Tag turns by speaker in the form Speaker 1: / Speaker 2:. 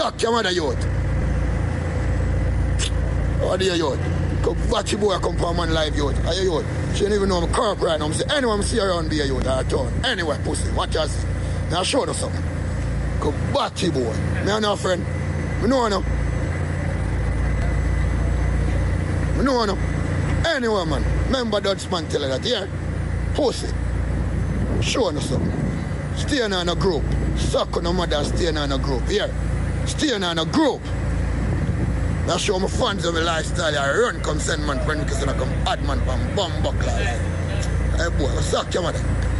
Speaker 1: suck your mother, youth. Oh, dear, youth. Come watch your boy come from man live, youth. Are you, youth? She don't even know I'm corp right now. I'm saying, anyone see around be a youth or a town. Anyway, pussy. Watch us. Now show us something. Come watch your boy. Me and our friend. Me know no. Me know no. Anyway, man. Remember Dutchman tell her that, yeah? Pussy. Show us something. Stay in a group. Suck on the mother, stay in a group. Here. Stay in a group. Now show my fans of my lifestyle. I run, come send man friend because I come add man from bomb buckler. Hey boy, suck your mother.